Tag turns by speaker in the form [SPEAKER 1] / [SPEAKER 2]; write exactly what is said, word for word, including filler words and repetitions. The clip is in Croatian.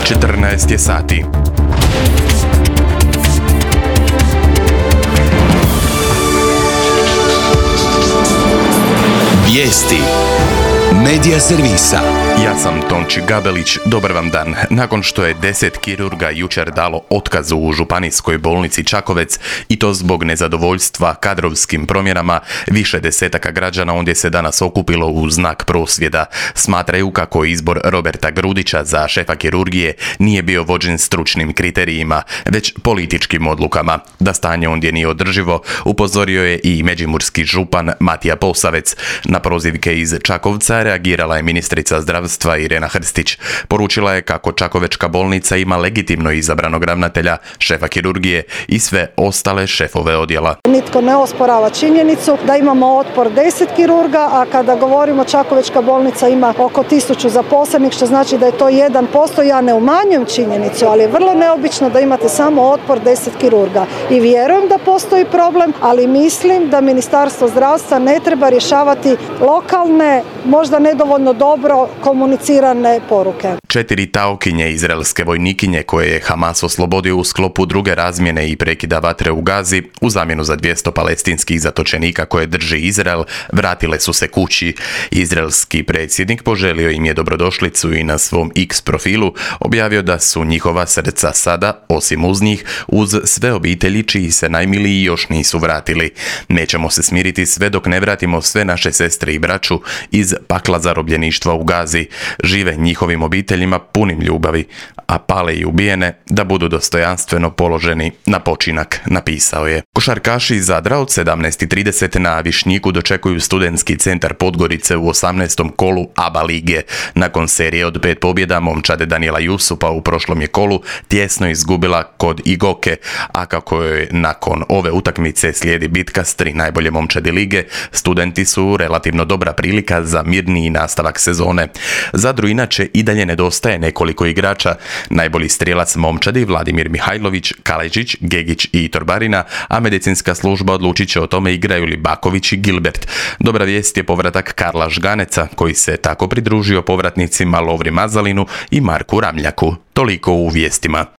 [SPEAKER 1] četrnaest je sati.
[SPEAKER 2] Vijesti Medija servisa.
[SPEAKER 1] Ja sam Tonči Gabelić, dobar vam dan. Nakon što je deset kirurga jučer dalo otkaz u Županijskoj bolnici Čakovec i to zbog nezadovoljstva kadrovskim promjenama, više desetaka građana ondje se danas okupilo u znak prosvjeda. Smatraju kako izbor Roberta Grudića za šefa kirurgije nije bio vođen stručnim kriterijima, već političkim odlukama. Da stanje ondje nije održivo, upozorio je i međimurski župan Matija Posavec. Na prozivke iz Čakovca reagirala je ministrica zdravstva Irena Hrstić. Poručila je kako Čakovečka bolnica ima legitimno izabranog ravnatelja, šefa kirurgije i sve ostale šefove odjela.
[SPEAKER 3] Nitko ne osporava činjenicu da imamo otpor deset kirurga, a kada govorimo Čakovečka bolnica ima oko tisuću zaposlenih, što znači da je to jedan posto. Ja ne umanjujem činjenicu, ali je vrlo neobično da imate samo otpor deset kirurga. I vjerujem da postoji problem, ali mislim da Ministarstvo zdravstva ne treba rješavati lokalne, možda nedovoljno dobro komunicirane poruke.
[SPEAKER 1] Četiri taokinje izraelske vojnikinje koje je Hamas oslobodio u sklopu druge razmjene i prekida vatre u Gazi u zamjenu za dvjesto palestinskih zatočenika koje drži Izrael vratile su se kući. Izraelski predsjednik poželio im je dobrodošlicu i na svom X profilu objavio da su njihova srca sada, osim uz njih, uz sve obitelji čiji se najmiliji još nisu vratili. Nećemo se smiriti sve dok ne vratimo sve naše sestre i braću iz pakla zarobljeništva u Gazi. Žive njihovim obiteljima punim ljubavi, a pale i ubijene da budu dostojanstveno položeni na počinak, napisao je. Košarkaši iz Zadra od sedamnaest i trideset na Višnjiku dočekuju studentski centar Podgorice u osamnaestom kolu A B A lige. Nakon serije od pet pobjeda momčad Danijela Jusupa u prošlom je kolu tjesno izgubila kod Igoke, a kako je nakon ove utakmice slijedi bitka s tri najbolje momčadi lige, studenti su relativno dobra prilika za mirniji nastavak sezone. Zadru inače i dalje nedostaje nekoliko igrača. Najbolji strijelac momčadi Vladimir Mihajlović, Kaleđić, Gegić i Torbarina, a medicinska služba odlučit će o tome igraju li Baković i Gilbert. Dobra vijest je povratak Karla Žganeca, koji se tako pridružio povratnicima Lovri Mazalinu i Marku Ramljaku. Toliko u vijestima.